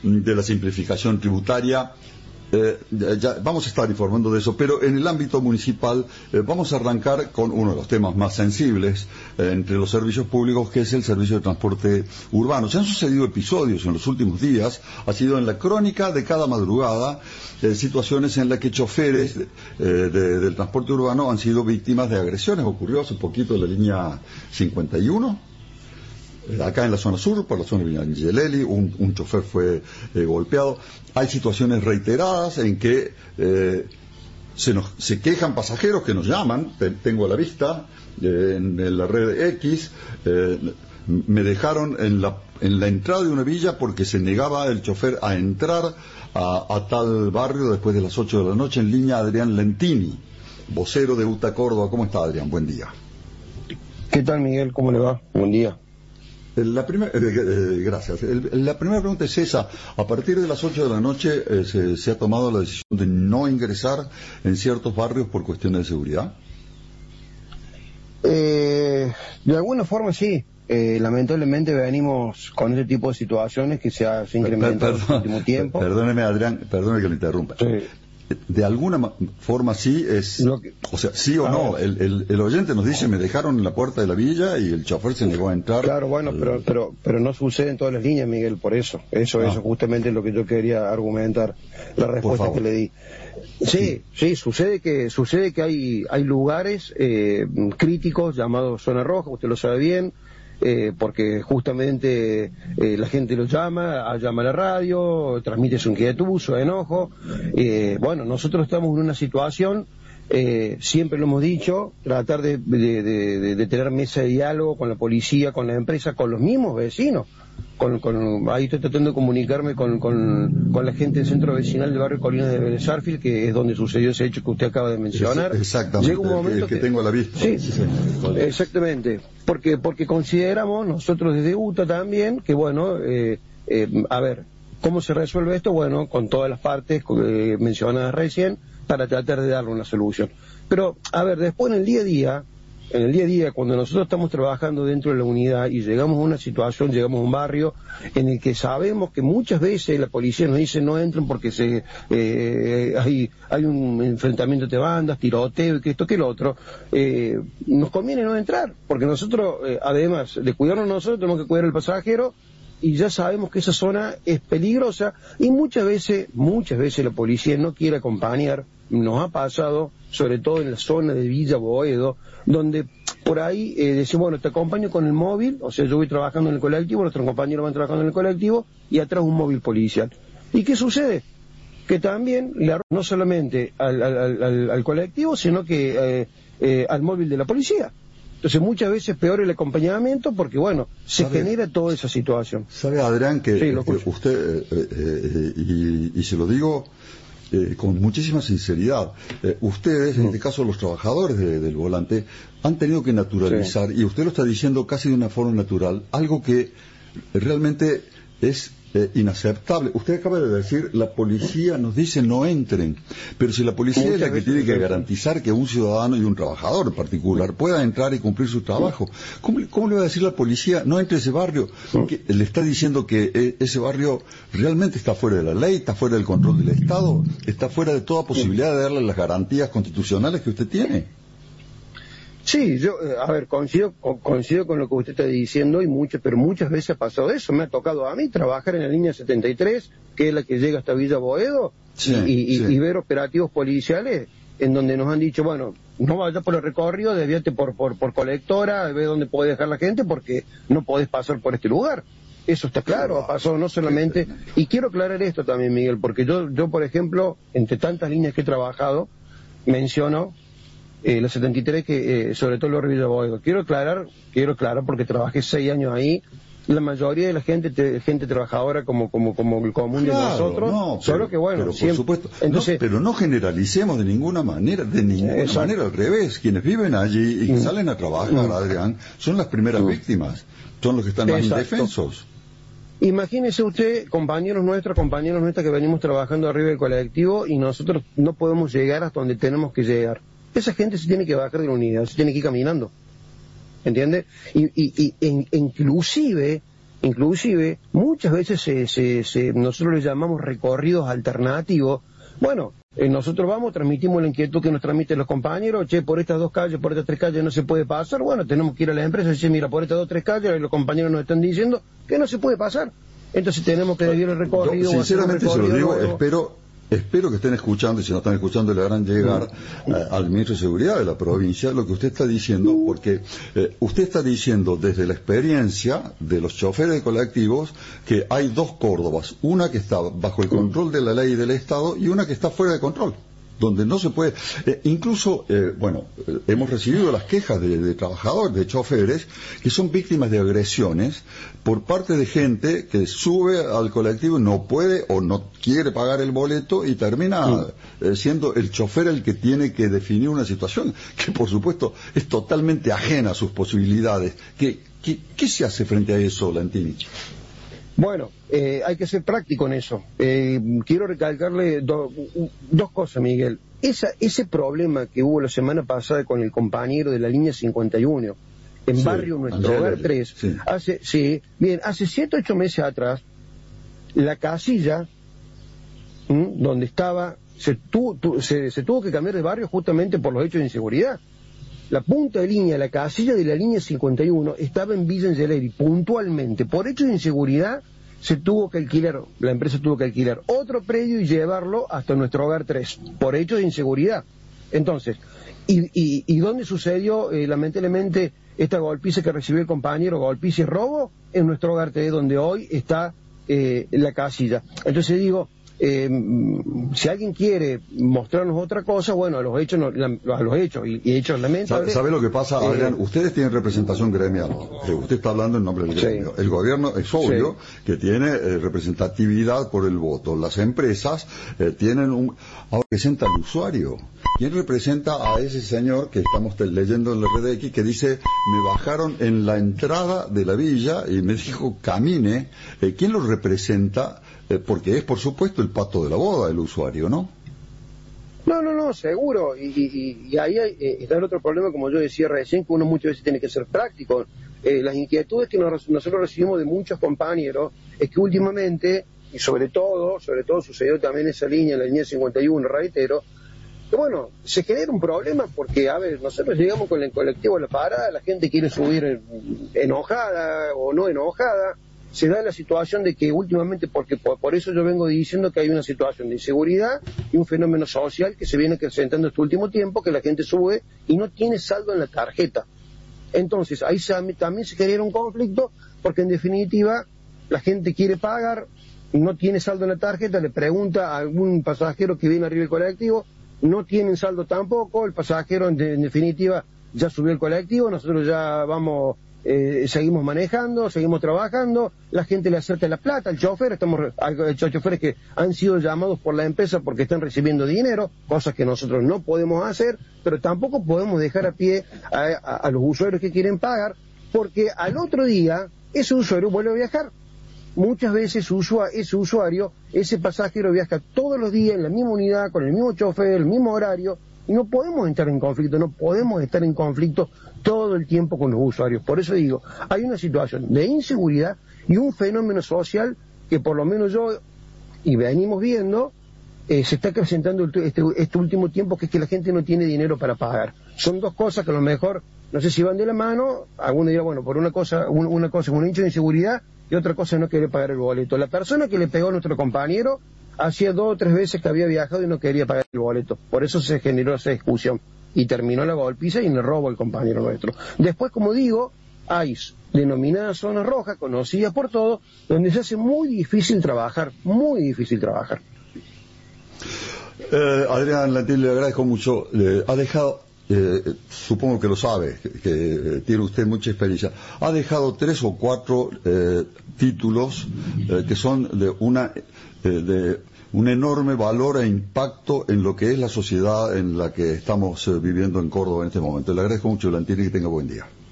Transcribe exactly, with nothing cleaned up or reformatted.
de la simplificación tributaria. Eh, ya vamos a estar informando de eso, pero en el ámbito municipal eh, vamos a arrancar con uno de los temas más sensibles eh, entre los servicios públicos, que es el servicio de transporte urbano. Se han sucedido episodios en los últimos días, ha sido en la crónica de cada madrugada, eh, situaciones en las que choferes eh, de, del transporte urbano han sido víctimas de agresiones. Ocurrió hace poquito en la línea cincuenta y uno. Acá en la zona sur, por la zona de Villa Angelelli, un, un chofer fue eh, golpeado. Hay situaciones reiteradas en que eh, se, nos, se quejan pasajeros que nos llaman, te, tengo a la vista, eh, en, en la red X, eh, me dejaron en la, en la entrada de una villa porque se negaba el chofer a entrar a, a tal barrio después de las ocho de la noche, en línea Adrián Lentini, vocero de U T A Córdoba. ¿Cómo está, Adrián? Buen día. ¿Qué tal, Miguel? ¿Cómo le va? Buen día. La primer, eh, eh, gracias. El, la primera pregunta es esa. A partir de las ocho de la noche eh, se, se ha tomado la decisión de no ingresar en ciertos barrios por cuestiones de seguridad. Eh, de alguna forma sí. Eh, lamentablemente venimos con este tipo de situaciones que se ha incrementado en el último tiempo. Perdóneme, Adrián, perdóneme que le interrumpa. Sí. De alguna forma sí es, que, o sea, sí o no, el, el, el oyente nos dice, me dejaron en la puerta de la villa y el chofer se negó a entrar. Claro, bueno, el... pero, pero pero no sucede en todas las líneas, Miguel, por eso, eso, ah. eso justamente es lo que yo quería argumentar, la respuesta que le di. Sí, sí, sí, sucede que sucede que hay hay lugares eh, críticos llamados zona roja, usted lo sabe bien. Eh, porque justamente eh, la gente lo llama, llama a la radio, transmite su inquietud, su enojo. Eh, bueno, nosotros estamos en una situación, eh, siempre lo hemos dicho, tratar de, de, de, de tener mesa de diálogo con la policía, con la empresa, con los mismos vecinos. Con, con, ahí estoy tratando de comunicarme con, con, con la gente del centro vecinal del barrio Colinas de Vélez Sarsfield, que es donde sucedió ese hecho que usted acaba de mencionar. Exactamente, llega un momento el que, que tengo a la vista. Sí, sí, sí. Exactamente, porque porque consideramos nosotros desde U T A también que bueno, eh, eh, a ver, ¿cómo se resuelve esto? Bueno, con todas las partes eh, mencionadas recién, para tratar de darle una solución. Pero, a ver, después en el día a día, en el día a día, cuando nosotros estamos trabajando dentro de la unidad y llegamos a una situación, llegamos a un barrio en el que sabemos que muchas veces la policía nos dice no entren porque se eh, hay hay un enfrentamiento de bandas, tiroteo y que esto que lo otro, eh, nos conviene no entrar, porque nosotros, eh, además de cuidarnos nosotros, tenemos que cuidar al pasajero, y ya sabemos que esa zona es peligrosa y muchas veces, muchas veces la policía no quiere acompañar. Nos ha pasado, sobre todo en la zona de Villa Boedo, donde por ahí eh, decimos, bueno, te acompaño con el móvil, o sea, yo voy trabajando en el colectivo, nuestros compañeros van trabajando en el colectivo, y atrás un móvil policial. ¿Y qué sucede? Que también le no solamente al, al, al, al colectivo, sino que eh, eh, al móvil de la policía. Entonces muchas veces peor el acompañamiento porque, bueno, se ¿Sabe? genera toda esa situación. ¿Sabe, Adrián, que, sí, que usted, eh, eh, y, y se lo digo eh, con muchísima sinceridad, eh, ustedes, en este caso los trabajadores de, del volante, han tenido que naturalizar, sí. y usted lo está diciendo casi de una forma natural, algo que realmente es Eh, inaceptable. Usted acaba de decir, la policía nos dice no entren, pero si la policía Muchas es la que tiene que garantizar que un ciudadano y un trabajador en particular pueda entrar y cumplir su trabajo, ¿cómo, cómo le va a decir la policía no entre a ese barrio? Que le está diciendo que eh, ese barrio realmente está fuera de la ley, está fuera del control del Estado, está fuera de toda posibilidad de darle las garantías constitucionales que usted tiene. Sí, yo, a ver, coincido, coincido con lo que usted está diciendo, y mucho, pero muchas veces ha pasado eso. Me ha tocado a mí trabajar en la línea setenta y tres, que es la que llega hasta Villa Boedo, sí, y, y, sí. y ver operativos policiales en donde nos han dicho, bueno, no vayas por el recorrido, desvíate por, por, por colectora, ve dónde puede dejar la gente porque no podés pasar por este lugar. Eso está claro, ha pasado no solamente... Y quiero aclarar esto también, Miguel, porque yo, yo por ejemplo, entre tantas líneas que he trabajado, menciono Eh, la setenta y tres, que eh, sobre todo el barrio Villa Boedo. Quiero aclarar, quiero aclarar porque trabajé seis años ahí. La mayoría de la gente, te, gente trabajadora como como como el común claro, de nosotros, no, solo pero, que bueno, pero siempre, por supuesto, entonces, no, pero no generalicemos de ninguna manera, de ninguna exacto. manera, al revés. Quienes viven allí y que mm. salen a trabajar, mm. Adrián, son las primeras mm. víctimas, son los que están más exacto. indefensos. Imagínese usted, compañeros nuestros, compañeros nuestros que venimos trabajando arriba del colectivo y nosotros no podemos llegar hasta donde tenemos que llegar. Esa gente se tiene que bajar de la unidad, se tiene que ir caminando, ¿entiende? Y, y, y en, inclusive, inclusive muchas veces se, se, se, nosotros le llamamos recorridos alternativos. Bueno, eh, nosotros vamos, transmitimos la inquietud que nos transmiten los compañeros, che, por estas dos calles, por estas tres calles no se puede pasar, bueno, tenemos que ir a las empresas y decir, mira, por estas dos, tres calles, los compañeros nos están diciendo que no se puede pasar, entonces tenemos que desviar el recorrido. Yo, sinceramente se lo digo, nuevo. espero... Espero que estén escuchando, y si no están escuchando le harán llegar eh, al ministro de Seguridad de la provincia lo que usted está diciendo, porque eh, usted está diciendo desde la experiencia de los choferes de colectivos que hay dos Córdobas, una que está bajo el control de la ley y del Estado y una que está fuera de control, donde no se puede, eh, incluso, eh, bueno, eh, hemos recibido las quejas de, de trabajadores, de choferes, que son víctimas de agresiones por parte de gente que sube al colectivo y no puede o no quiere pagar el boleto y termina sí. eh, siendo el chofer el que tiene que definir una situación que, por supuesto, es totalmente ajena a sus posibilidades. ¿Qué, qué, qué se hace frente a eso, Lantini? Bueno, eh, hay que ser práctico en eso. Eh, quiero recalcarle do, dos cosas, Miguel. Esa, ese problema que hubo la semana pasada con el compañero de la línea cincuenta y uno, en sí, Barrio Nuestro Hogar tres, sí. hace, sí, bien, hace siete, ocho meses atrás, la casilla, ¿m? donde estaba, se, tu, tu, se, se tuvo que cambiar de barrio justamente por los hechos de inseguridad. La punta de línea, la casilla de la línea cincuenta y uno estaba en Villa Angeleri, puntualmente. Por hechos de inseguridad se tuvo que alquilar, la empresa tuvo que alquilar otro predio y llevarlo hasta Nuestro Hogar tres, por hechos de inseguridad. Entonces, ¿y, y, y dónde sucedió eh, lamentablemente esta golpiza que recibió el compañero, golpiza y robo? En Nuestro Hogar tres, donde hoy está eh, la casilla. Entonces digo, Eh, si alguien quiere mostrarnos otra cosa, bueno, a los hechos, no, la, a los hechos y, y hechos lamentables. ¿Sabe lo que pasa, Adrián? Eh, Ustedes tienen representación gremial. Eh, usted está hablando en nombre del gremio. Sí. El gobierno es obvio sí. que tiene eh, representatividad por el voto. Las empresas eh, tienen un. Ahora representa al usuario. ¿Quién representa a ese señor que estamos leyendo en la R D X que dice, me bajaron en la entrada de la villa y me dijo, camine? Eh, ¿Quién lo representa? Eh, porque es, por supuesto, el pato de la boda, el usuario, ¿no? No, no, no, seguro. Y, y, y ahí hay, eh, está el otro problema, como yo decía recién, que uno muchas veces tiene que ser práctico. Eh, las inquietudes que nos, nosotros recibimos de muchos compañeros es que últimamente, y sobre todo, sobre todo sucedió también esa línea, en la línea cincuenta y uno, reitero, que bueno, se genera un problema porque, a ver, nosotros llegamos con el colectivo a la parada, la gente quiere subir enojada o no enojada. Se da la situación de que últimamente, porque por, por eso yo vengo diciendo que hay una situación de inseguridad y un fenómeno social que se viene acrecentando este último tiempo, que la gente sube y no tiene saldo en la tarjeta. Entonces, ahí se, también se genera un conflicto, porque en definitiva la gente quiere pagar, no tiene saldo en la tarjeta, le pregunta a algún pasajero que viene arriba del colectivo, no tienen saldo tampoco, el pasajero en, de, en definitiva ya subió el colectivo, nosotros ya vamos... Eh, seguimos manejando, seguimos trabajando, la gente le acerca la plata al chofer, estamos, hay choferes que han sido llamados por la empresa porque están recibiendo dinero, cosas que nosotros no podemos hacer, pero tampoco podemos dejar a pie a, a, a los usuarios que quieren pagar, porque al otro día ese usuario vuelve a viajar. Muchas veces ese usuario, ese pasajero viaja todos los días en la misma unidad, con el mismo chofer, el mismo horario, y no podemos estar en conflicto, no podemos estar en conflicto todo el tiempo con los usuarios. Por eso digo, hay una situación de inseguridad y un fenómeno social que por lo menos yo, y venimos viendo, eh, se está acrecentando este, este último tiempo, que es que la gente no tiene dinero para pagar. Son dos cosas que a lo mejor, no sé si van de la mano, alguno dirá, bueno, por una cosa, una, una cosa es un hecho de inseguridad y otra cosa es no querer pagar el boleto. La persona que le pegó a nuestro compañero hacía dos o tres veces que había viajado y no quería pagar el boleto. Por eso se generó esa discusión. Y terminó la golpiza y le robó al compañero nuestro. Después, como digo, hay denominadas zonas rojas, conocidas por todos, donde se hace muy difícil trabajar, muy difícil trabajar. Eh, Adrián Lantini, le agradezco mucho. Eh, ha dejado, eh, supongo que lo sabe, que, que eh, tiene usted mucha experiencia, ha dejado tres o cuatro eh, títulos eh, que son de una... Eh, de un enorme valor e impacto en lo que es la sociedad en la que estamos eh, viviendo en Córdoba en este momento. Le agradezco mucho, Lantini, que tenga buen día.